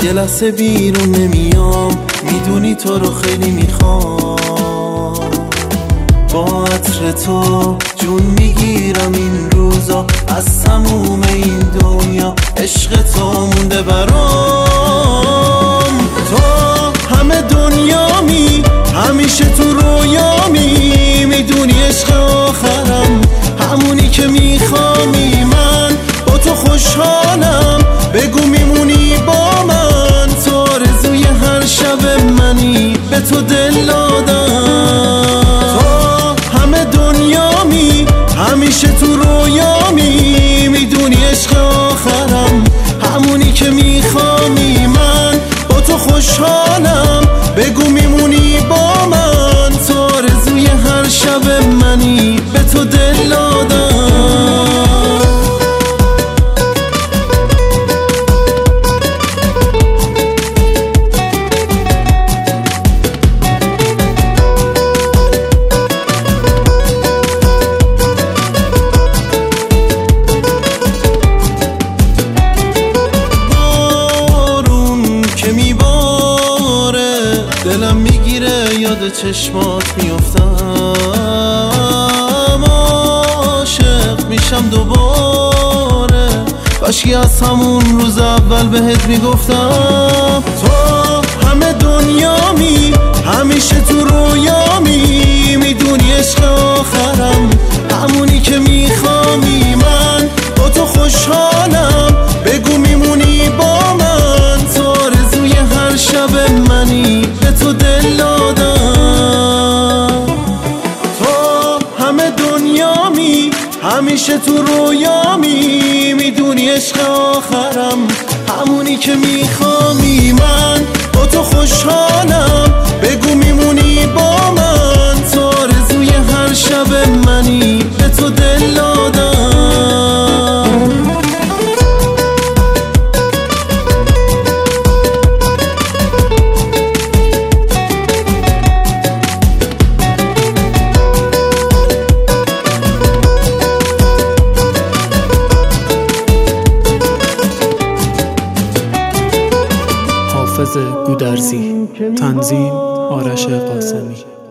یه لحظه بیرون نمیام، میدونی تو رو خیلی میخوام. با عطر تو جون میگیرم این روزا، از تموم این دنیا عشق تو مونده برام. تو همه دنیامی، همیشه تو رویامی، میدونی عشق آخرم همونی که میخوامی. من با تو خوشحالم، بگو میمونی با من، تو آرزوی هر شب منی، به تو دل دادم. تو همه دنیامی، همیشه تو رویامی، میدونی عشق آخرم همونی که میخوامی. من با تو خوشحالم، بگو میمونی با من، تو آرزوی هر شب منی، به تو دل دادم. دلم میگیره یاد چشمات میفتم، عاشق میشم دوباره، کاشکی از همون روز اول بهت میگفتم. تو همه دنیامی، همیشه تو رویامی، میدونی عشق آخرم همونی که میخوامی. من با تو خوشحالم، بگو میمونی با من، تو آرزوی هر شب منی، به تو دل دادم. تو همه دنیامی، همیشه تو رویامی، میدونی عشق آخرم همونی که میخوامی. من با تو خوشحالم، بگو میمونی با من، تو آرزوی هر شب منی، به تو دل دادم. حافظ گودرزی، تنظیم آرش قاسمی.